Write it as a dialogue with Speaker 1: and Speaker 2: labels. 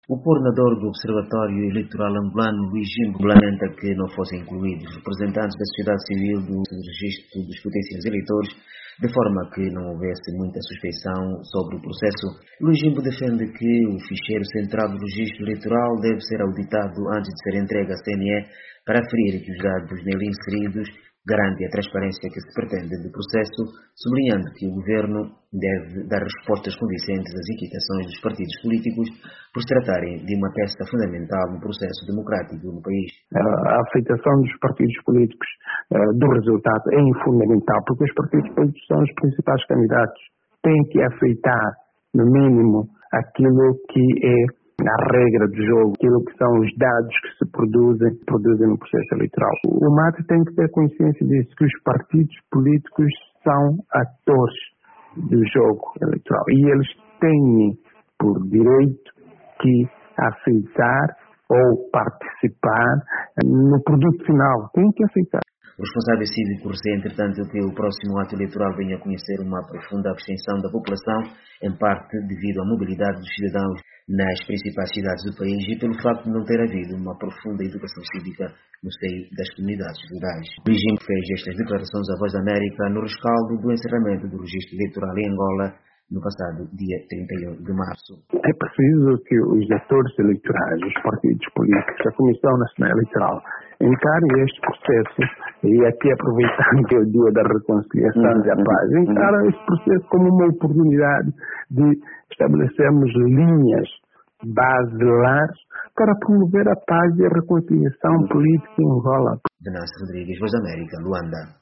Speaker 1: O coordenador do Observatório Eleitoral angolano, Luís Jimbo, lamenta que não fossem incluídos representantes da sociedade civil do registro dos potenciais eleitores, de forma que não houvesse muita suspeição sobre o processo. Luís Jimbo defende que o ficheiro central do registro eleitoral deve ser auditado antes de ser entregue à CNE para aferir que os dados nele inseridos garante a transparência que se pretende do processo, sublinhando que o Governo deve dar respostas convincentes às inquietações dos partidos políticos por se tratarem de uma peça fundamental no processo democrático no país.
Speaker 2: A aceitação dos partidos políticos do resultado é fundamental, porque os partidos políticos são os principais candidatos. Têm que aceitar, no mínimo, aquilo que é a regra do jogo, aquilo que são os dados que se produzem no processo eleitoral. O MAT tem que ter consciência disso, que os partidos políticos são atores do jogo eleitoral e eles têm por direito que aceitar ou participar no produto final. Têm que aceitar.
Speaker 1: O responsável cívico receia, entretanto, que o próximo ato eleitoral venha a conhecer uma profunda abstenção da população, em parte devido à mobilidade dos cidadãos nas principais cidades do país e pelo facto de não ter havido uma profunda educação cívica no seio das comunidades rurais. Luís Jimbo fez estas declarações à Voz da América no rescaldo do encerramento do registro eleitoral em Angola no passado dia 31 de março.
Speaker 2: É preciso que os atores eleitorais, os partidos políticos, a Comissão Nacional Eleitoral, encarem este processo, e aqui aproveitando que é o dia da reconciliação e da paz, encarem este processo como uma oportunidade de estabelecermos linhas basilares para promover a paz e a reconciliação política em Angola.
Speaker 1: Venâncio Rodrigues, Voz da América, Luanda.